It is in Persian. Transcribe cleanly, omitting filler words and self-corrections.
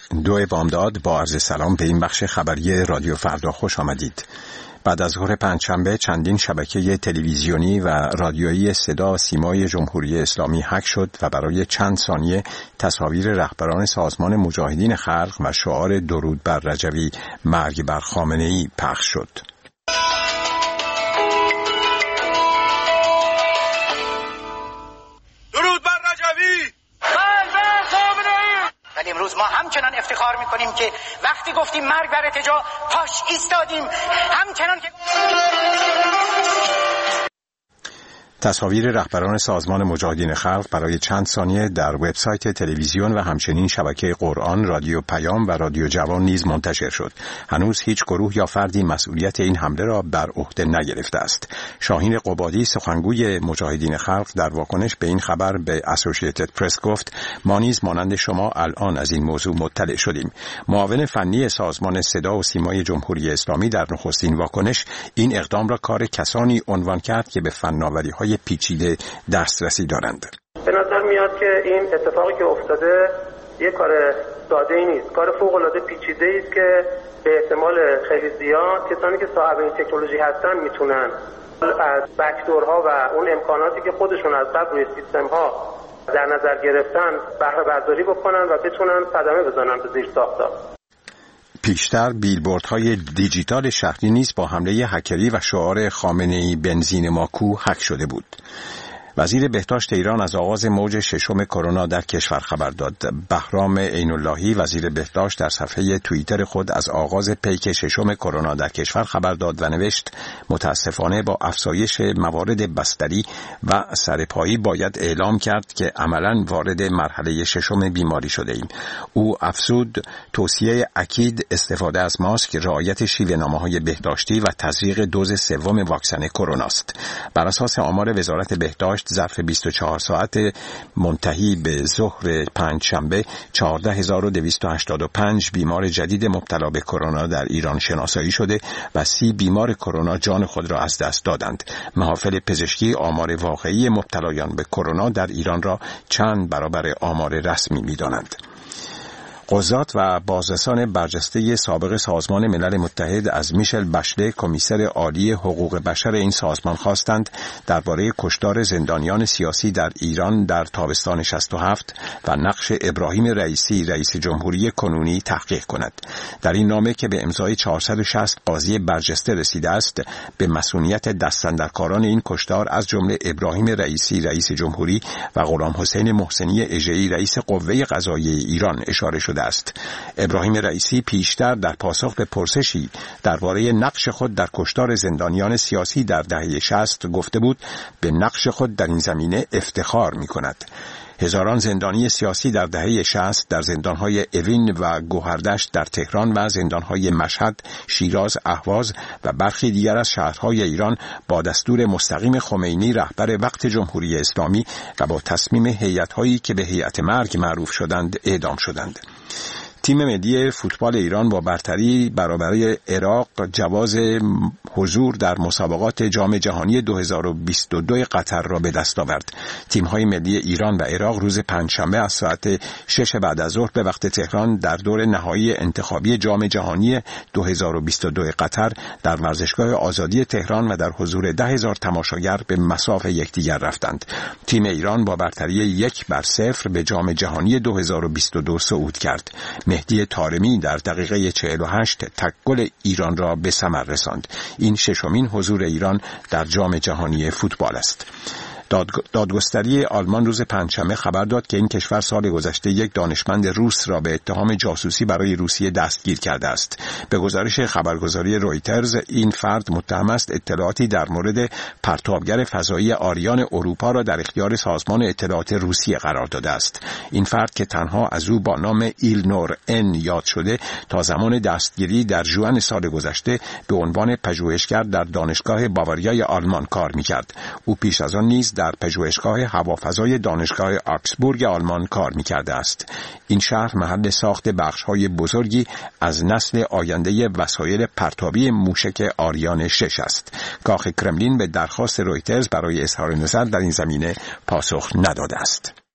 2 بامداد با عرض سلام به این بخش خبری رادیو فردا خوش آمدید. بعد از ظهر پنجشنبه چندین شبکه تلویزیونی و رادیویی صدا و سیمای جمهوری اسلامی هک شد و برای چند ثانیه تصاویر رهبران سازمان مجاهدین خلق و شعار درود بر رجوی مرگ بر خامنه‌ای پخش شد. ولی امروز ما همچنان افتخار میکنیم که وقتی گفتیم مرگ بر ارتجاع پاش ایستادیم، همچنان که تصاویر رهبران سازمان مجاهدین خلق برای چند ثانیه در وبسایت تلویزیون و همچنین شبکه قرآن، رادیو پیام و رادیو جوان نیز منتشر شد. هنوز هیچ گروه یا فردی مسئولیت این حمله را بر عهده نگرفته است. شاهین قبادی سخنگوی مجاهدین خلق در واکنش به این خبر به اسوسییتد پرس گفت: ما نیز مانند شما الان از این موضوع مطلع شدیم. معاون فنی سازمان صدا و سیمای جمهوری اسلامی در نخستین واکنش این اقدام را کار کسانی عنوان کرد که به فناوری‌های پیچیده دسترسی دارند. به نظر میاد که این اتفاقی که افتاده یک کار ساده‌ای نیست، کار فوق‌العاده پیچیده‌ای است که به احتمال خیلی زیاد کسانی که صاحب این تکنولوژی هستن میتونن از بک‌دورها و اون امکاناتی که خودشون از قبل روی سیستم‌ها در نظر گرفتن بهره برداری بکنن و بتونن صدمه بزنن به زیرساخت‌ها. پیشتر بیلبوردهای دیجیتال شهری نیز با حمله هکری و شعار خامنه‌ای بنزین ماکو هک شده بود. وزیر بهداشت ایران از آغاز موج ششم کرونا در کشور خبر داد. بهرام عین‌اللهی وزیر بهداشت در صفحه توییتر خود از آغاز پیک ششم کرونا در کشور خبر داد و نوشت: متاسفانه با افزایش موارد بستری و سرپایی باید اعلام کرد که عملاً وارد مرحله ششم بیماری شده ایم. او افزود: توصیه اکید استفاده از ماسک، رعایت شیوه‌نامه‌های بهداشتی و تزریق دوز سوم واکسن کرونا است. بر اساس آمار وزارت بهداشت ظرف 24 ساعت منتهی به ظهر پنجشنبه 14285 بیمار جدید مبتلا به کرونا در ایران شناسایی شده و 30 بیمار کرونا جان خود را از دست دادند. محافل پزشکی آمار واقعی مبتلایان به کرونا در ایران را چند برابر آمار رسمی می‌دانند. قضات و بازرسان برجسته سابق سازمان ملل متحد از میشل بشله، کمیسر عالی حقوق بشر این سازمان، خواستند درباره کشتار زندانیان سیاسی در ایران در تابستان 67 و نقش ابراهیم رئیسی رئیس جمهوری کنونی تحقیق کند. در این نامه که به امضای 460 قاضی برجسته رسیده است، به مسئولیت دستاندرکاران این کشتار از جمله ابراهیم رئیسی رئیس جمهوری و غلام حسین محسنی اژه‌ای رئیس قوه قضاییه ایران اشاره شده است. ابراهیم رئیسی پیشتر در پاسخ به پرسشی درباره نقش خود در کشتار زندانیان سیاسی در دهه 60 گفته بود: به نقش خود در این زمینه افتخار می‌کند. هزاران زندانی سیاسی در دهه 60 در زندان‌های اوین و گوهردشت در تهران و زندان‌های مشهد، شیراز، اهواز و برخی دیگر از شهرهای ایران با دستور مستقیم خمینی رهبر وقت جمهوری اسلامی و با تصمیم هیئت‌هایی که به هیئت مرگ معروف شدند اعدام شدند. تیم ملی فوتبال ایران با برتری برابر عراق جواز حضور در مسابقات جام جهانی 2022 قطر را به دست آورد. تیم‌های ملی ایران و عراق روز پنجشنبه از ساعت 6 بعد از ظهر به وقت تهران در دور نهایی انتخابی جام جهانی 2022 قطر در ورزشگاه آزادی تهران و در حضور 10,000 تماشاگر به مصاف یکدیگر رفتند. تیم ایران با برتری 1-0 به جام جهانی 2022 صعود کرد. مهدی طارمی در دقیقه 48 تک گل ایران را به ثمر رساند. این ششمین حضور ایران در جام جهانی فوتبال است. دادگستری آلمان روز پنجشنبه خبر داد که این کشور سال گذشته یک دانشمند روس را به اتهام جاسوسی برای روسیه دستگیر کرده است. به گزارش خبرگزاری رویترز، این فرد متهم است اطلاعاتی در مورد پرتابگر فضایی آریان اروپا را در اختیار سازمان اطلاعات روسیه قرار داده است. این فرد که تنها از او با نام ایلنور ان یاد شده، تا زمان دستگیری در ژوئن سال گذشته به عنوان پژوهشگر در دانشگاه باواریای آلمان کار می‌کرد. او پیش از آن نیز در پژوهشگاه هوافضای دانشگاه آکسبورگ آلمان کار می‌کرده است. این شهر محل ساخت بخش‌های بزرگی از نسل آینده وسایل پرتابی موشک آریان 6 است. کاخ کرملین به درخواست رویترز برای اظهار نظر در این زمینه پاسخ نداده است.